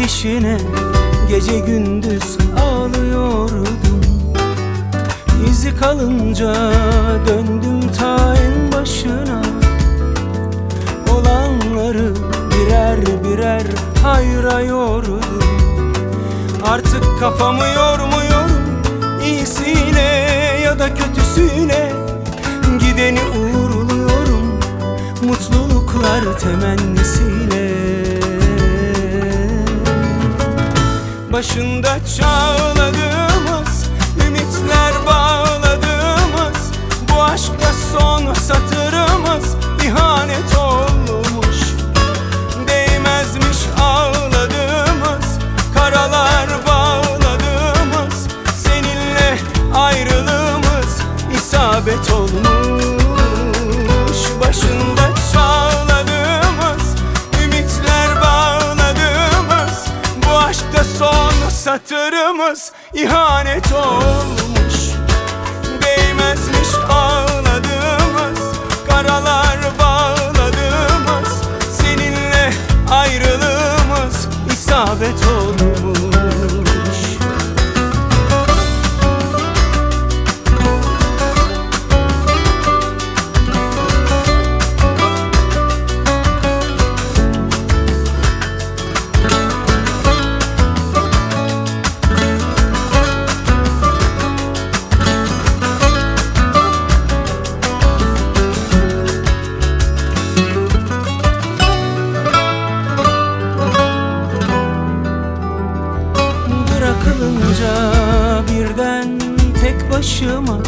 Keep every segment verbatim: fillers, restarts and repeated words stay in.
Gidişine gece gündüz ağlıyordum. İzi kalınca döndüm ta en başına. Olanları birer birer hayrayordum. Artık kafamı yormuyorum, iyisiyle ya da kötüsüyle. Gideni uğurluyorum, mutluluklar temennisiyle. Başında çağladığımız, ümitler bağladığımız bu aşkta son satırımız ihanet olmuş. Değmezmiş ağladığımız, karalar bağladığımız seninle ayrılığımız isabet olmuş. Başında çağladığımız, ümitler bağladığımız bu aşkta son satırımız ihanet olmuş. Değmezmiş ağladığımız, karalar bağladığımız seninle ayrılığımız isabet olmuş. Birden tek başıma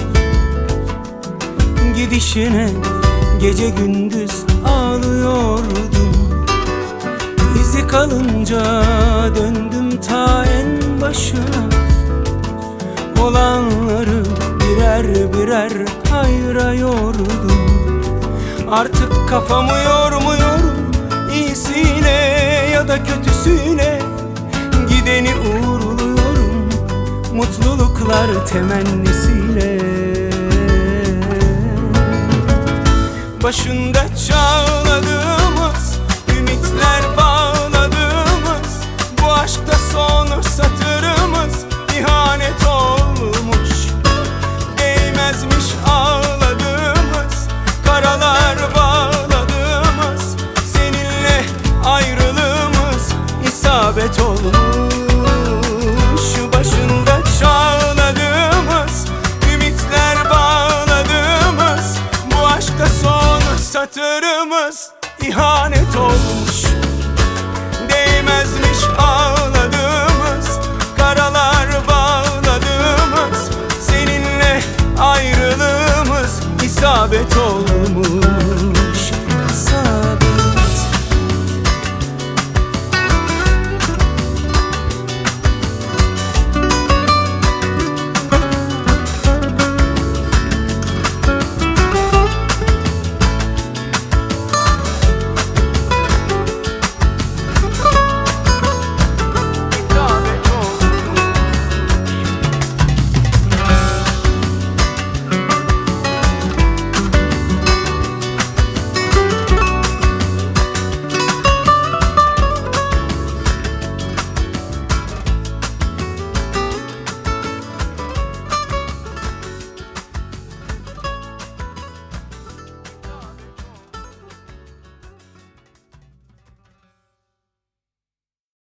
gidişine gece gündüz ağlıyordum. İzi kalınca döndüm ta en başına. Olanları birer birer hayrayordum. Artık kafamı yormuyorum, iyisiyle ya da kötüsüyle. Gideni uğurluyorum, mutluluklar temennisiyle. Başında çağladığımız, ümitler bağladığımız bu aşkta son satırımız ihanet olmuş. Değmezmiş ağladığımız, karalar bağladığımız seninle ayrılığımız isabet olmuş.